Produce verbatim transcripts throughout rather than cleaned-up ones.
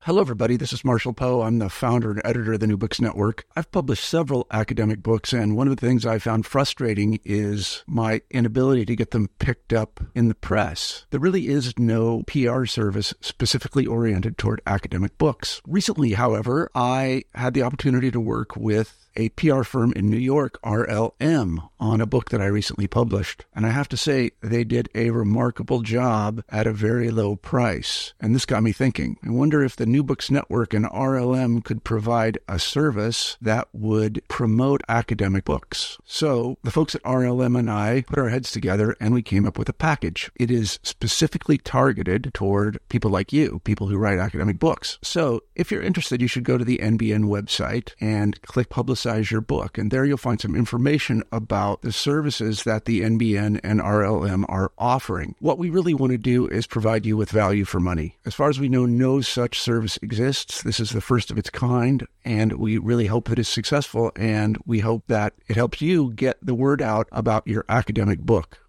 Hello, everybody. This is Marshall Poe. I'm the founder and editor of the New Books Network. I've published several academic books, and one of the things I found frustrating is my inability to get them picked up in the press. There really is no P R service specifically oriented toward academic books. Recently, however, I had the opportunity to work with a P R firm in New York, R L M, on a book that I recently published. And I have to say, they did a remarkable job at a very low price. And this got me thinking. I wonder if the New Books Network and R L M could provide a service that would promote academic books. So the folks at R L M and I put our heads together and we came up with a package. It is specifically targeted toward people like you, people who write academic books. So if you're interested, you should go to the N B N website and click Publicize your book. And there you'll find some information about the services that the N B N and R L M are offering. What we really want to do is provide you with value for money. As far as we know, no such service exists. This is the first of its kind, and we really hope that it's successful, and we hope that it helps you get the word out about your academic book.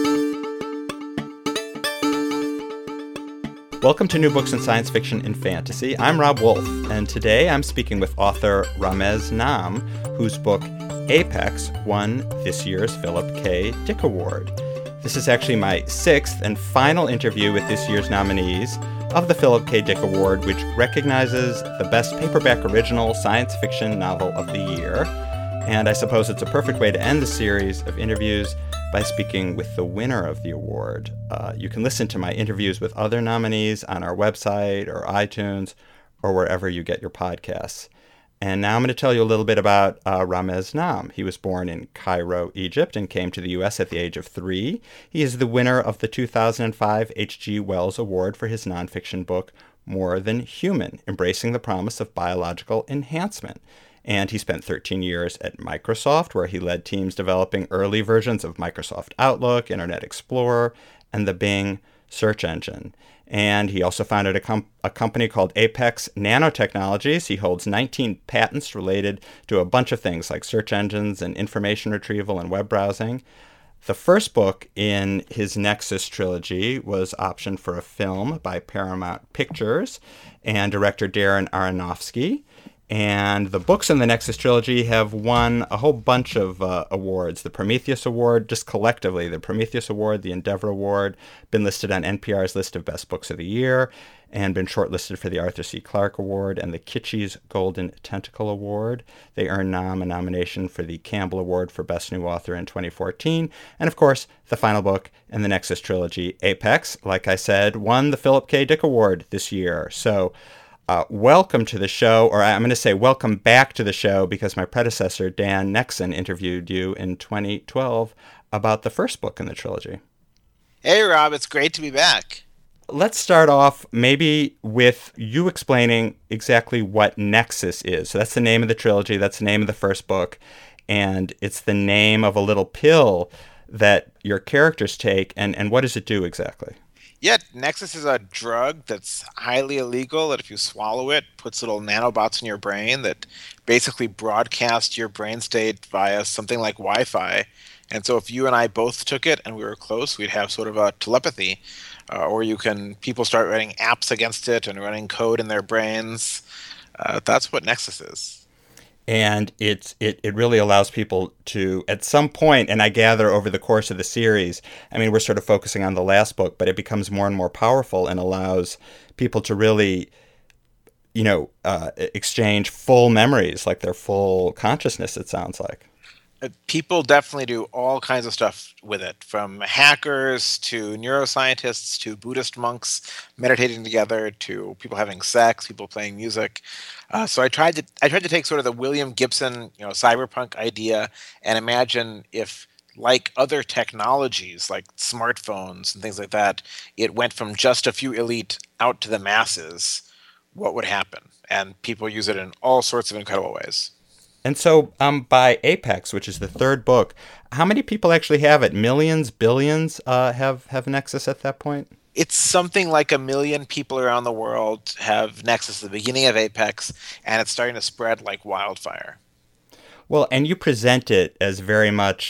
Welcome to New Books in Science Fiction and Fantasy. I'm Rob Wolf, and today I'm speaking with author Ramez Naam, whose book Apex won this year's Philip K. Dick Award. This is actually my sixth and final interview with this year's nominees of the Philip K. Dick Award, which recognizes the best paperback original science fiction novel of the year. And I suppose it's a perfect way to end the series of interviews by speaking with the winner of the award. Uh, you can listen to my interviews with other nominees on our website or iTunes or wherever you get your podcasts. And now I'm going to tell you a little bit about uh, Ramez Naam. He was born in Cairo, Egypt, and came to the U S at the age of three. He is the winner of the two thousand five H G Wells Award for his nonfiction book, More Than Human, Embracing the Promise of Biological Enhancement. And he spent thirteen years at Microsoft, where he led teams developing early versions of Microsoft Outlook, Internet Explorer, and the Bing search engine. And he also founded a, com- a company called Apex Nanotechnologies. He holds nineteen patents related to a bunch of things like search engines and information retrieval and web browsing. The first book in his Nexus trilogy was optioned for a film by Paramount Pictures and director Darren Aronofsky. And the books in the Nexus trilogy have won a whole bunch of uh, awards. The Prometheus Award, just collectively, the Prometheus Award, the Endeavor Award, been listed on N P R's list of best books of the year, and been shortlisted for the Arthur C. Clarke Award and the Kitschy's Golden Tentacle Award. They earned Naam a nomination for the Campbell Award for Best New Author in twenty fourteen. And of course, the final book in the Nexus trilogy, Apex, like I said, won the Philip K. Dick Award this year. So Uh, welcome to the show, or I'm going to say welcome back to the show, because my predecessor, Dan Nexon, interviewed you in twenty twelve about the first book in the trilogy. Hey, Rob, it's great to be back. Let's start off maybe with you explaining exactly what Nexus is. So that's the name of the trilogy, that's the name of the first book, and it's the name of a little pill that your characters take, and, and what does it do exactly? Yeah, Nexus is a drug that's highly illegal, that if you swallow it, puts little nanobots in your brain that basically broadcast your brain state via something like Wi-Fi. And so if you and I both took it and we were close, we'd have sort of a telepathy. Uh, or you can, people start writing apps against it and running code in their brains. Uh, that's what Nexus is. And it's it, it really allows people to, at some point, and I gather over the course of the series, I mean, we're sort of focusing on the last book, but it becomes more and more powerful and allows people to really, you know, uh, exchange full memories, like their full consciousness, it sounds like. People definitely do all kinds of stuff with it, from hackers to neuroscientists to Buddhist monks meditating together to people having sex, people playing music. Uh, so I tried to I tried to take sort of the William Gibson, you know, cyberpunk idea and imagine if, like other technologies like smartphones and things like that, it went from just a few elite out to the masses, what would happen? And people use it in all sorts of incredible ways. And so um, by Apex, which is the third book, how many people actually have it? Millions, billions uh, have, have Nexus at that point? It's something like a million people around the world have Nexus at the beginning of Apex, and it's starting to spread like wildfire. Well, and you present it as very much,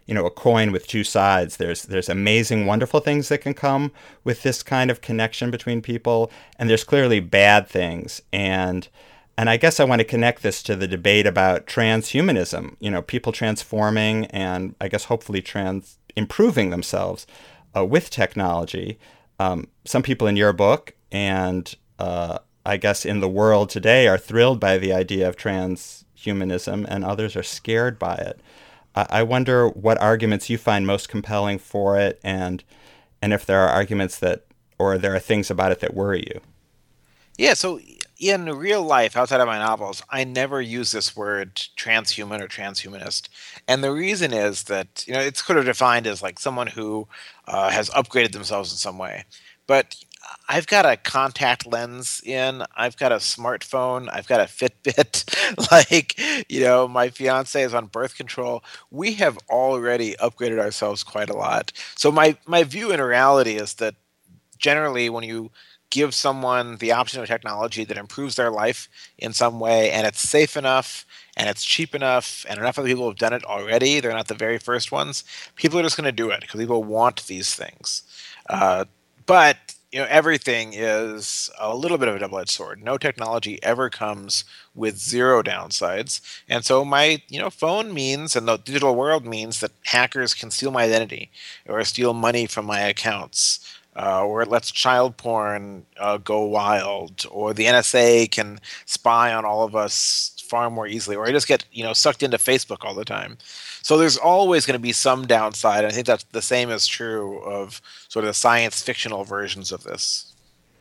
you know, a coin with two sides. There's there's amazing, wonderful things that can come with this kind of connection between people, and there's clearly bad things. And and I guess I want to connect this to the debate about transhumanism. You know, people transforming and I guess hopefully trans improving themselves uh, with technology. Um, some people in your book and uh, I guess in the world today are thrilled by the idea of transhumanism, and others are scared by it. I, I wonder what arguments you find most compelling for it, and and if there are arguments that, or there are things about it that worry you. Yeah, so in real life, outside of my novels, I never use this word transhuman or transhumanist. And the reason is that, you know, it's sort of defined as like someone who uh, has upgraded themselves in some way. But I've got a contact lens in, I've got a smartphone, I've got a Fitbit, like, you know, my fiance is on birth control. We have already upgraded ourselves quite a lot. So my, my view in reality is that generally when you give someone the option of technology that improves their life in some way, and it's safe enough, and it's cheap enough, and enough other people have done it already, they're not the very first ones, people are just going to do it because people want these things. Uh, but you know, everything is a little bit of a double-edged sword. No technology ever comes with zero downsides. And so my, you know, phone means, and the digital world means that hackers can steal my identity or steal money from my accounts. Uh, or it lets child porn uh, go wild, or the N S A can spy on all of us far more easily, or I just get, you know, sucked into Facebook all the time. So there's always going to be some downside. And I think that's the same is true of sort of the science fictional versions of this.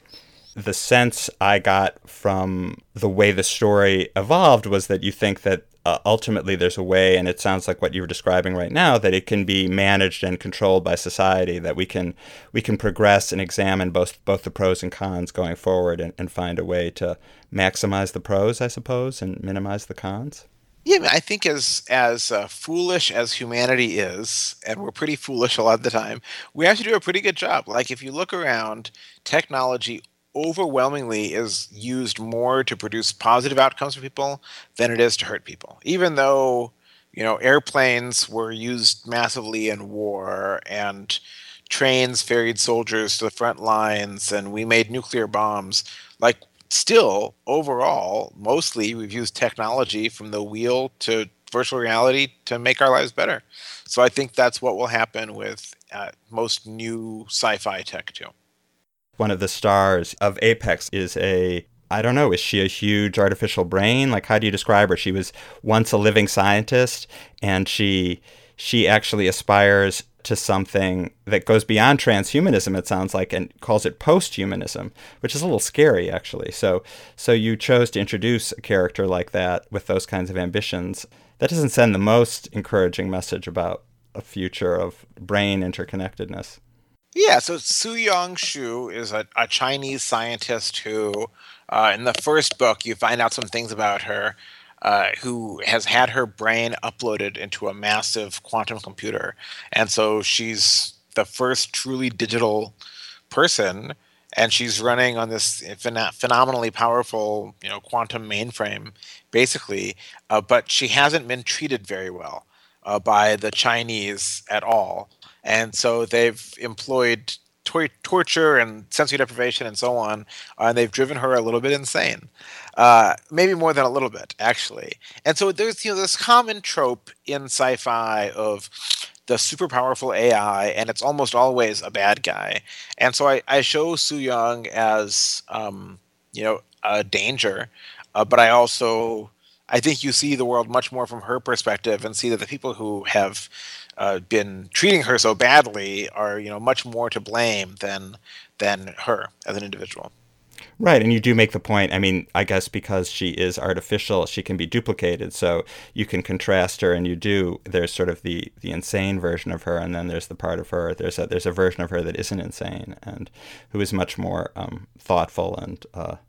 The sense I got from the way the story evolved was that you think that uh, ultimately there's a way, and it sounds like what you were describing right now, that it can be managed and controlled by society, that we can we can progress and examine both both the pros and cons going forward, and, and find a way to maximize the pros, I suppose, and minimize the cons. Yeah, I mean, I think as as uh, foolish as humanity is, and we're pretty foolish a lot of the time, we actually do a pretty good job. Like if you look around, technology overwhelmingly is used more to produce positive outcomes for people than it is to hurt people. Even though, you know, airplanes were used massively in war, and trains ferried soldiers to the front lines, and we made nuclear bombs, like still overall, mostly we've used technology from the wheel to virtual reality to make our lives better. So I think that's what will happen with uh, most new sci-fi tech too. One of the stars of Apex is a, I don't know, is she a huge artificial brain? Like, how do you describe her? She was once a living scientist, and she she actually aspires to something that goes beyond transhumanism, it sounds like, and calls it posthumanism, which is a little scary, actually. So, so you chose to introduce a character like that with those kinds of ambitions. That doesn't send the most encouraging message about a future of brain interconnectedness. Yeah, so Su-Yong Xu is a, a Chinese scientist who, uh, in the first book, you find out some things about her, uh, who has had her brain uploaded into a massive quantum computer. And so she's the first truly digital person, and she's running on this phen- phenomenally powerful, you know, quantum mainframe, basically. Uh, but she hasn't been treated very well uh, by the Chinese at all. And so they've employed tor- torture and sensory deprivation and so on, uh, and they've driven her a little bit insane, uh, maybe more than a little bit, actually. And so there's, you know, this common trope in sci-fi of the super powerful A I, and it's almost always a bad guy. And so I, I show Su-Yong as, um, you know, a danger, uh, but I also I think you see the world much more from her perspective, and see that the people who have uh, been treating her so badly are, you know, much more to blame than than her as an individual. Right, and you do make the point, I mean, I guess because she is artificial, she can be duplicated, so you can contrast her, and you do, there's sort of the, the insane version of her, and then there's the part of her, there's a, there's a version of her that isn't insane, and who is much more um, thoughtful, and uh,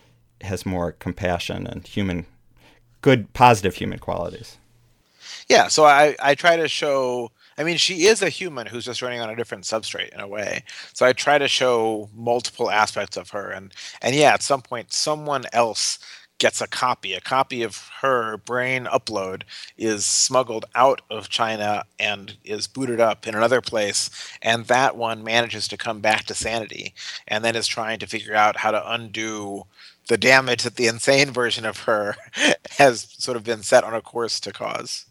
has more compassion and human, good, positive human qualities. Yeah, so I, I try to show, I mean, she is a human who's just running on a different substrate in a way. So I try to show multiple aspects of her. And, and yeah, at some point, someone else gets a copy. A copy of her brain upload is smuggled out of China and is booted up in another place, and that one manages to come back to sanity, and then is trying to figure out how to undo the damage that the insane version of her has sort of been set on a course to cause.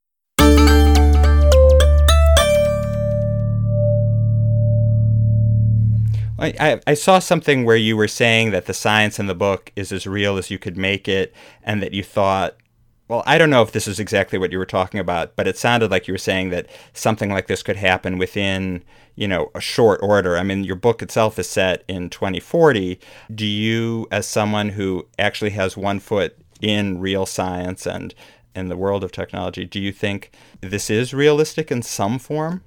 I, I saw something where you were saying that the science in the book is as real as you could make it, and that you thought, well, I don't know if this is exactly what you were talking about, but it sounded like you were saying that something like this could happen within, you know, a short order. I mean, your book itself is set in twenty forty. Do you, as someone who actually has one foot in real science and in the world of technology, do you think this is realistic in some form?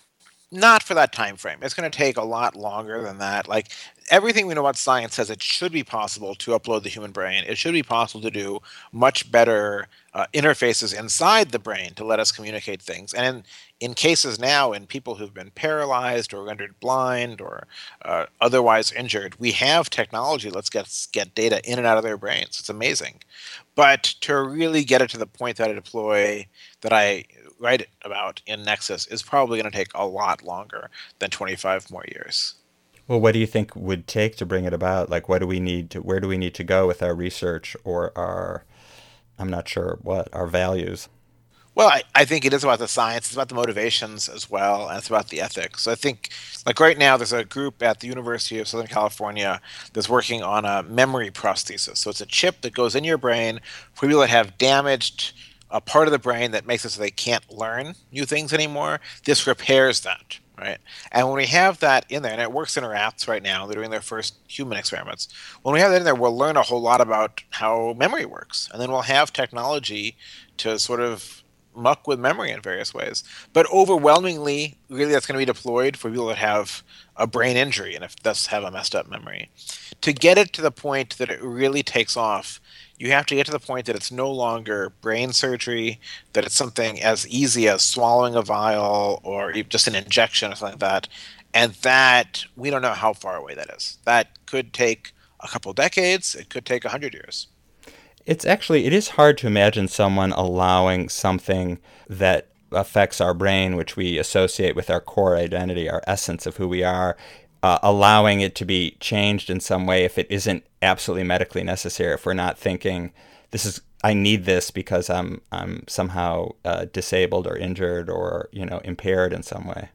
Not for that time frame. It's going to take a lot longer than that. Like, everything we know about science says it should be possible to upload the human brain. It should be possible to do much better uh, interfaces inside the brain to let us communicate things. And in, in cases now, in people who've been paralyzed or rendered blind or uh, otherwise injured, we have technology. Let's get get data in and out of their brains. It's amazing. But to really get it to the point that I deploy, that I write about in Nexus, is probably going to take a lot longer than twenty-five more years. Well, what do you think would take to bring it about? Like, what do we need to, where do we need to go with our research or our, I'm not sure what, our values? Well, I, I think it is about the science, it's about the motivations as well, and it's about the ethics. So I think, like right now, there's a group at the University of Southern California that's working on a memory prosthesis. So it's a chip that goes in your brain for people that have damaged a part of the brain that makes it so they can't learn new things anymore. This repairs that, right? And when we have that in there, and it works in rats right now, they're doing their first human experiments. When we have that in there, we'll learn a whole lot about how memory works. And then we'll have technology to sort of muck with memory in various ways. But overwhelmingly, really, that's going to be deployed for people that have a brain injury and if thus have a messed up memory. To get it to the point that it really takes off, you have to get to the point that it's no longer brain surgery, that it's something as easy as swallowing a vial or just an injection or something like that. And that, we don't know how far away that is. That could take a couple decades. It could take a hundred years. It's actually, it is hard to imagine someone allowing something that affects our brain, which we associate with our core identity, our essence of who we are, uh, allowing it to be changed in some way if it isn't absolutely medically necessary, if we're not thinking, this is, I need this because I'm I'm somehow uh, disabled or injured or, you know, impaired in some way.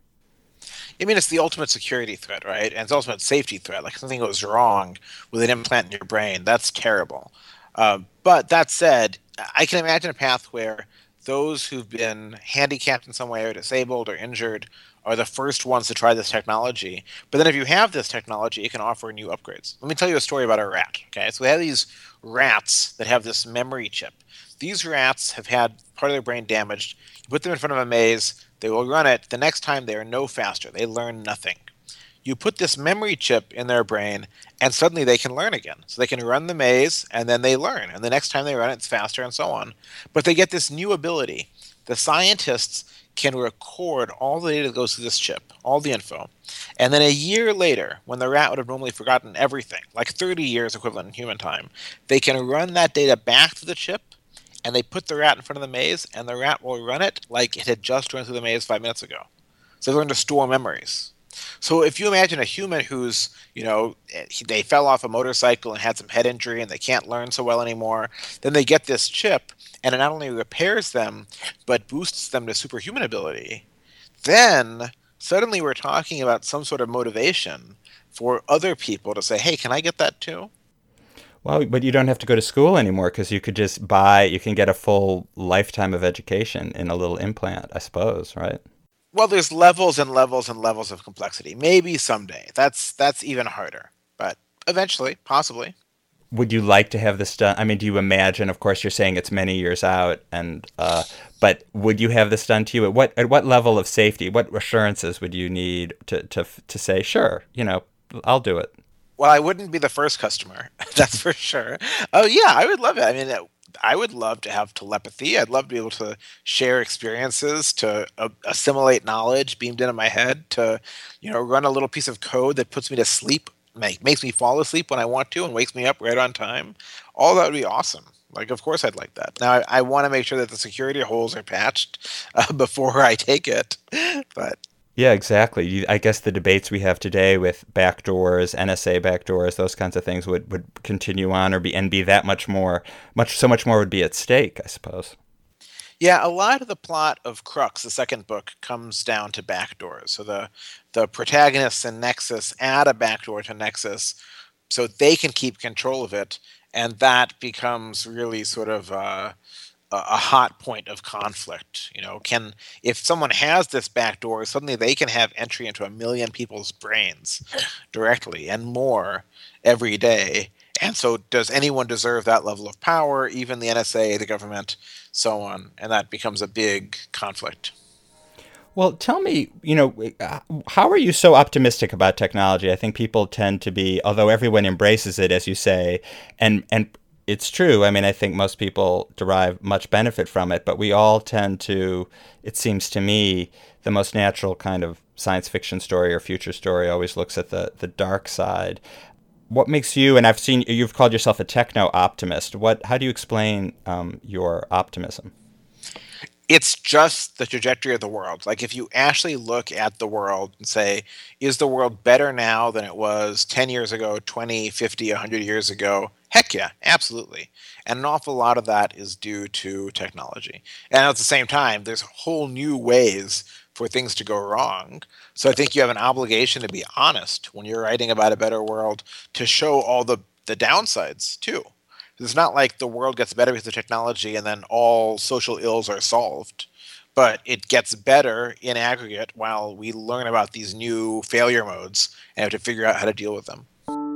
I mean, it's the ultimate security threat, right? And it's the ultimate safety threat. Like, if something goes wrong with an implant in your brain, that's terrible. Uh, but that said, I can imagine a path where those who've been handicapped in some way or disabled or injured are the first ones to try this technology. But then if you have this technology, it can offer new upgrades. Let me tell you a story about a rat. Okay, so we have these rats that have this memory chip. These rats have had part of their brain damaged. You put them in front of a maze, they will run it. The next time they are no faster. They learn nothing. You put this memory chip in their brain, and suddenly they can learn again. So they can run the maze, and then they learn. And the next time they run it, it's faster, and so on. But they get this new ability. The scientists can record all the data that goes through this chip, all the info. And then a year later, when the rat would have normally forgotten everything, like thirty years equivalent in human time, they can run that data back to the chip, and they put the rat in front of the maze, and the rat will run it like it had just run through the maze five minutes ago. So they learn to store memories. So if you imagine a human who's, you know, they fell off a motorcycle and had some head injury and they can't learn so well anymore, then they get this chip and it not only repairs them, but boosts them to superhuman ability. Then suddenly we're talking about some sort of motivation for other people to say, hey, can I get that too? Well, but you don't have to go to school anymore because you could just buy, you can get a full lifetime of education in a little implant, I suppose, right? Well, there's levels and levels and levels of complexity. Maybe someday. That's that's even harder. But eventually, possibly. Would you like to have this done? I mean, do you imagine, of course, you're saying it's many years out, and uh, but would you have this done to you? At what at what level of safety, what assurances would you need to, to, to say, sure, you know, I'll do it? Well, I wouldn't be the first customer. That's for sure. Oh, yeah, I would love it. I mean, it, I would love to have telepathy. I'd love to be able to share experiences, to uh, assimilate knowledge beamed into my head, to, you know, run a little piece of code that puts me to sleep make, makes me fall asleep when I want to and wakes me up right on time, all that would be awesome. Like, of course I'd like that. Now, I, I want to make sure that the security holes are patched uh, before I take it. But yeah, exactly. You, I guess the debates we have today with backdoors, N S A backdoors, those kinds of things would, would continue on or be and be that much more, much so much more would be at stake, I suppose. Yeah, a lot of the plot of Crux, the second book, comes down to backdoors. So the the protagonists in Nexus add a backdoor to Nexus so they can keep control of it, and that becomes really sort of uh, a, a hot point of conflict. You know, can if someone has this backdoor, suddenly they can have entry into a million people's brains directly and more every day. And so does anyone deserve that level of power, even the N S A, the government, so on? And that becomes a big conflict. Well, tell me, you know, how are you so optimistic about technology? I think people tend to be, although everyone embraces it, as you say, and and it's true. I mean, I think most people derive much benefit from it, but we all tend to, it seems to me, the most natural kind of science fiction story or future story always looks at the, the dark side. What makes you, and I've seen, you've called yourself a techno-optimist. What, how do you explain um, your optimism? It's just the trajectory of the world. Like, if you actually look at the world and say, is the world better now than it was ten years ago, twenty, fifty, one hundred years ago? Heck yeah, absolutely. And an awful lot of that is due to technology. And at the same time, there's whole new ways for things to go wrong. So I think you have an obligation to be honest when you're writing about a better world, to show all the, the downsides too. It's not like the world gets better because of technology and then all social ills are solved, but it gets better in aggregate while we learn about these new failure modes and have to figure out how to deal with them.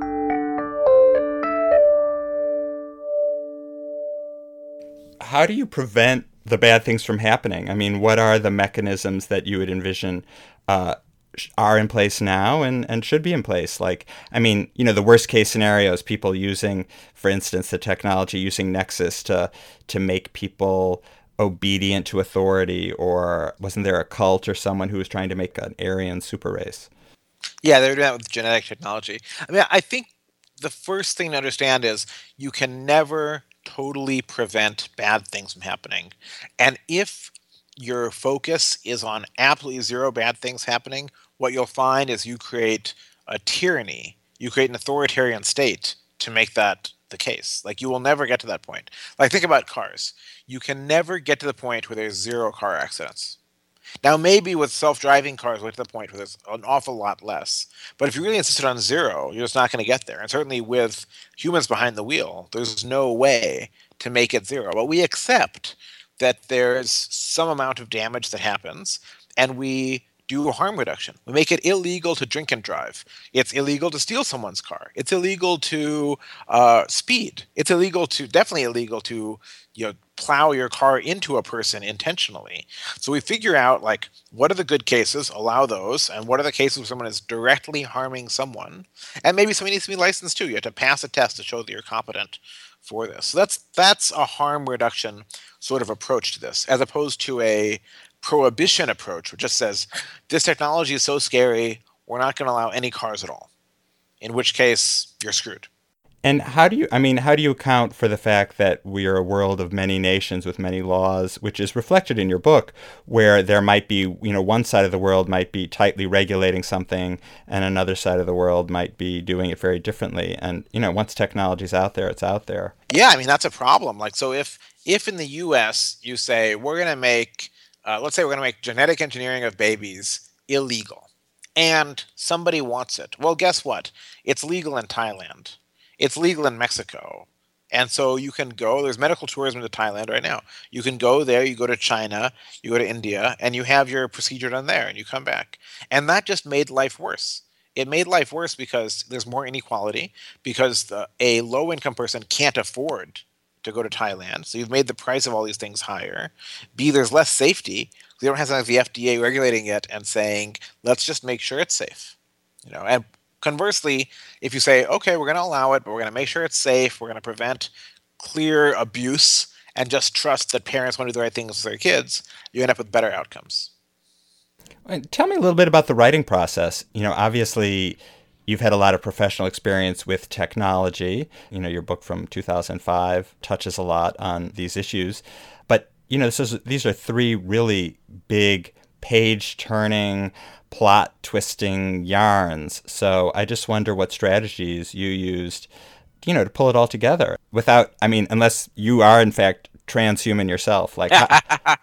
How do you prevent the bad things from happening? I mean, what are the mechanisms that you would envision uh, are in place now and, and should be in place? Like, I mean, you know, the worst case scenarios, people using, for instance, the technology, using Nexus to to make people obedient to authority, or wasn't there a cult or someone who was trying to make an Aryan super race? Yeah, they were doing that with genetic technology. I mean, I think the first thing to understand is you can never totally prevent bad things from happening. And if your focus is on absolutely zero bad things happening, what you'll find is you create a tyranny, you create an authoritarian state to make that the case. Like, you will never get to that point. Like, think about cars. You can never get to the point where there's zero car accidents. Now, maybe with self-driving cars, we'll get to the point where there's an awful lot less. But if you really insisted on zero, you're just not going to get there. And certainly with humans behind the wheel, there's no way to make it zero. But we accept that there's some amount of damage that happens, and we do harm reduction. We make it illegal to drink and drive. It's illegal to steal someone's car. It's illegal to uh, speed. It's illegal to, definitely illegal to, you know, plow your car into a person intentionally. So we figure out, like, what are the good cases, allow those, and what are the cases where someone is directly harming someone. And maybe somebody needs to be licensed too. You have to pass a test to show that you're competent for this. So that's that's a harm reduction sort of approach to this, as opposed to a prohibition approach, which just says, this technology is so scary, we're not going to allow any cars at all. In which case, you're screwed. And how do you, I mean, how do you account for the fact that we are a world of many nations with many laws, which is reflected in your book, where there might be, you know, one side of the world might be tightly regulating something and another side of the world might be doing it very differently. And, you know, once technology's out there, it's out there. Yeah, I mean, that's a problem. Like, so if, if in the U S you say, we're going to make, uh, let's say we're going to make genetic engineering of babies illegal, and somebody wants it. Well, guess what? It's legal in Thailand. It's legal in Mexico. And so you can go, there's medical tourism to Thailand right now. You can go there, you go to China, you go to India, and you have your procedure done there, and you come back. And that just made life worse. It made life worse because there's more inequality, because the, a low-income person can't afford to go to Thailand. So you've made the price of all these things higher. B, there's less safety. They don't have something like the F D A regulating it and saying, let's just make sure it's safe. You know, and conversely, if you say, okay, we're going to allow it, but we're going to make sure it's safe, we're going to prevent clear abuse, and just trust that parents want to do the right things with their kids, you end up with better outcomes. Tell me a little bit about the writing process. You know, obviously, You've had a lot of professional experience with technology. You know, your book from two thousand five touches a lot on these issues. But, you know, this is, these are three really big page-turning, plot-twisting yarns. So I just wonder what strategies you used, you know, to pull it all together without, I mean, unless you are, in fact, transhuman yourself. Like, how-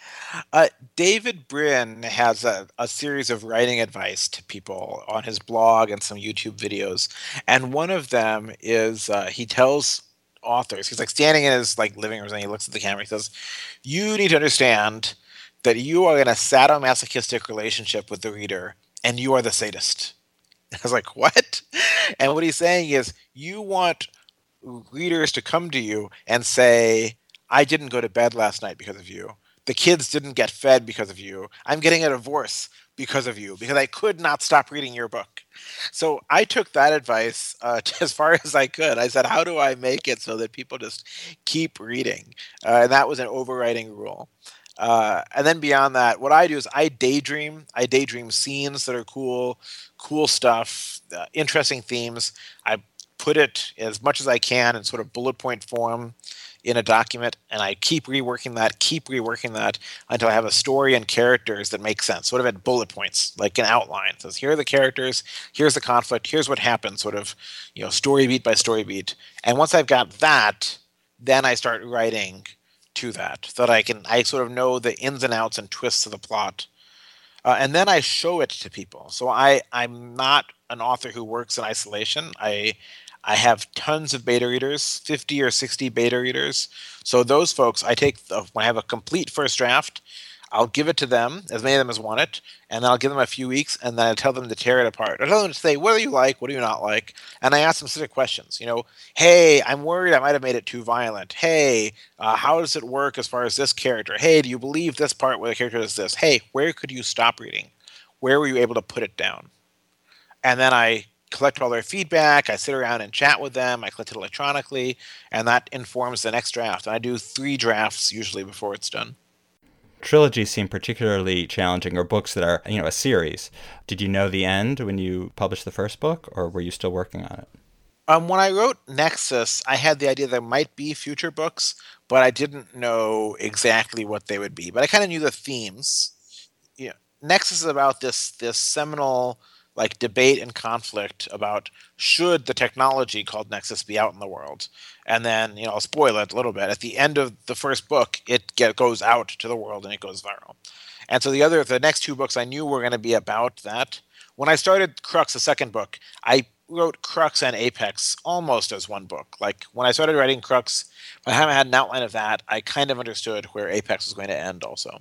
uh, David Brin has a, a series of writing advice to people on his blog and some YouTube videos. And one of them is uh, he tells authors, he's like standing in his like living room and he looks at the camera, he says, you need to understand that you are in a sadomasochistic relationship with the reader and you are the sadist. I was like, what? And what he's saying is you want readers to come to you and say, I didn't go to bed last night because of you. The kids didn't get fed because of you. I'm getting a divorce because of you, because I could not stop reading your book. So I took that advice uh, as far as I could. I said, how do I make it so that people just keep reading? Uh, and that was an overriding rule. Uh, and then beyond that, what I do is I daydream. I daydream scenes that are cool, cool stuff, uh, interesting themes. I put it as much as I can in sort of bullet point form in a document, and I keep reworking that, keep reworking that until I have a story and characters that make sense. Sort of at bullet points, like an outline. It says, here are the characters, here's the conflict, here's what happened, sort of, you know, story beat by story beat. And once I've got that, then I start writing to that, so that I can, I sort of know the ins and outs and twists of the plot. Uh, and then I show it to people. So I, I'm not an author who works in isolation. I I have tons of beta readers, fifty or sixty beta readers. So those folks, I take, the, when I have a complete first draft, I'll give it to them, as many of them as want it, and then I'll give them a few weeks, and then I tell them to tear it apart. I tell them to say, what do you like, what do you not like? And I ask them specific questions. You know, hey, I'm worried I might have made it too violent. Hey, uh, how does it work as far as this character? Hey, do you believe this part where the character does this? Hey, where could you stop reading? Where were you able to put it down? And then I collect all their feedback. I sit around and chat with them. I collect it electronically, and that informs the next draft. And I do three drafts usually before it's done. Trilogies seem particularly challenging, or books that are, you know, a series. Did you know the end when you published the first book, or were you still working on it? Um, when I wrote Nexus, I had the idea there might be future books, but I didn't know exactly what they would be. But I kind of knew the themes. You know, Nexus is about this this seminal like debate and conflict about should the technology called Nexus be out in the world. And then, you know, I'll spoil it a little bit. At the end of the first book, it get, goes out to the world and it goes viral. And so the other, the next two books I knew were going to be about that. When I started Crux, the second book, I wrote Crux and Apex almost as one book. Like when I started writing Crux, by the time I had an outline of that, I kind of understood where Apex was going to end also.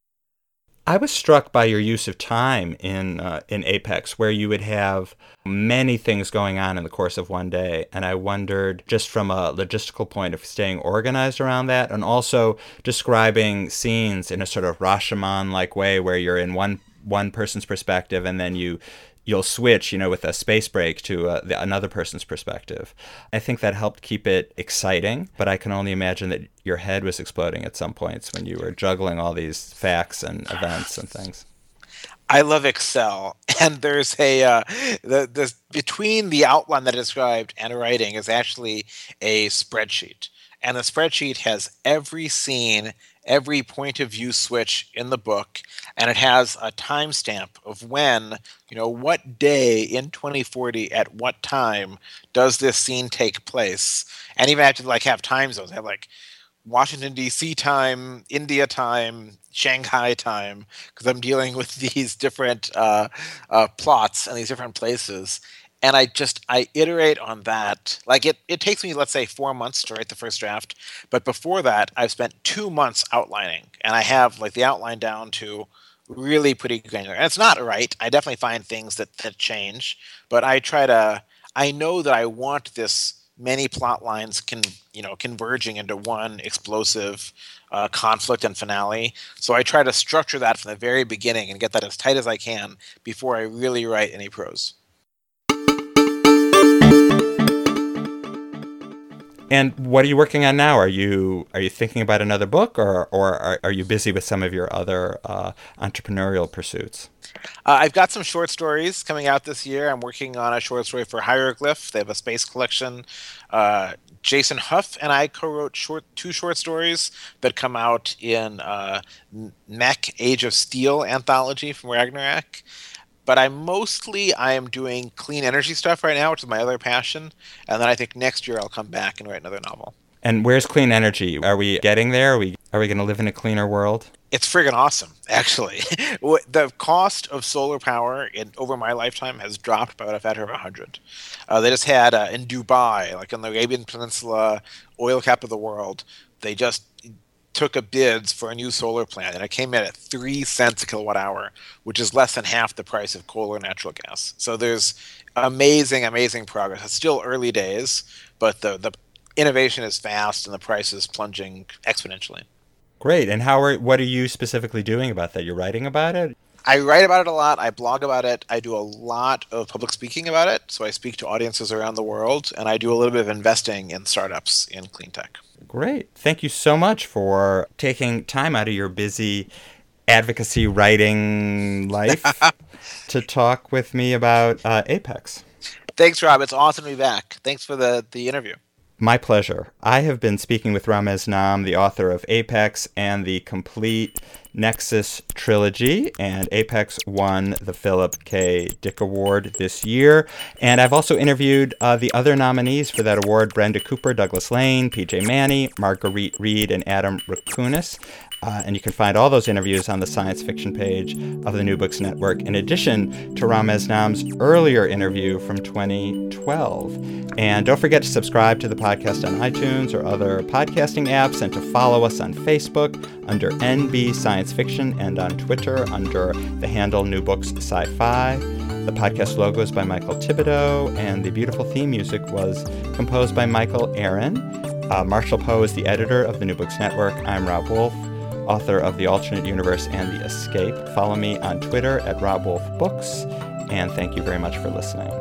I was struck by your use of time in uh, in Apex, where you would have many things going on in the course of one day. And I wondered, just from a logistical point of staying organized around that, and also describing scenes in a sort of Rashomon-like way, where you're in one one person's perspective, and then you you'll switch, you know, with a space break to uh, the, another person's perspective. I think that helped keep it exciting, but I can only imagine that your head was exploding at some points when you were juggling all these facts and events and things. I love Excel, and there's a uh, the the between the outline that I described and writing is actually a spreadsheet, and the spreadsheet has every scene, every point of view switch in the book, and it has a timestamp of when, you know, what day in twenty forty at what time does this scene take place, and even I have to like have time zones. I have like Washington D C time, India time, Shanghai time, because I'm dealing with these different uh, uh, plots and these different places. And I just, I iterate on that. Like it, it takes me, let's say, four months to write the first draft. But before that, I've spent two months outlining. And I have like the outline down to really pretty granular. And it's not right. I definitely find things that, that change. But I try to, I know that I want this many plot lines can, you know, converging into one explosive uh, conflict and finale. So I try to structure that from the very beginning and get that as tight as I can before I really write any prose. And what are you working on now? Are you are you thinking about another book, or or are, are you busy with some of your other uh, entrepreneurial pursuits? Uh, I've got some short stories coming out this year. I'm working on a short story for Hieroglyph. They have a space collection. Uh, Jason Huff and I co-wrote short two short stories that come out in uh, Mech Age of Steel anthology from Ragnarok. But I mostly I am doing clean energy stuff right now, which is my other passion. And then I think next year I'll come back and write another novel. And where's clean energy? Are we getting there? Are we are we going to live in a cleaner world? It's friggin' awesome, actually. The cost of solar power in over my lifetime has dropped by about a factor of one hundred. Uh, they just had uh, in Dubai, like on the Arabian Peninsula, oil cap of the world, they just took a bids for a new solar plant, and it came in at three cents a kilowatt hour, which is less than half the price of coal or natural gas. So there's amazing, amazing progress. It's still early days, but the, the innovation is fast and the price is plunging exponentially. Great. And how are what are you specifically doing about that? You're writing about it? I write about it a lot. I blog about it. I do a lot of public speaking about it. So I speak to audiences around the world, and I do a little bit of investing in startups in clean tech. Great. Thank you so much for taking time out of your busy advocacy writing life to talk with me about uh, Apex. Thanks, Rob. It's awesome to be back. Thanks for the, the interview. My pleasure. I have been speaking with Ramez Nam, the author of Apex and the complete Nexus trilogy, and Apex won the Philip K. Dick Award this year. And I've also interviewed uh, the other nominees for that award, Brenda Cooper, Douglas Lane, P J Manny, Marguerite Reed, and Adam Rakunas. Uh, and you can find all those interviews on the science fiction page of the New Books Network, in addition to Ramez Nam's earlier interview from twenty twelve. And don't forget to subscribe to the podcast on iTunes or other podcasting apps, and to follow us on Facebook under N B Science Fiction and on Twitter under the handle New Books Sci-Fi. The podcast logo is by Michael Thibodeau, and the beautiful theme music was composed by Michael Aaron. Uh, Marshall Poe is the editor of the New Books Network. I'm Rob Wolf, author of The Alternate Universe and The Escape. Follow me on Twitter at Rob Wolf Books, and thank you very much for listening.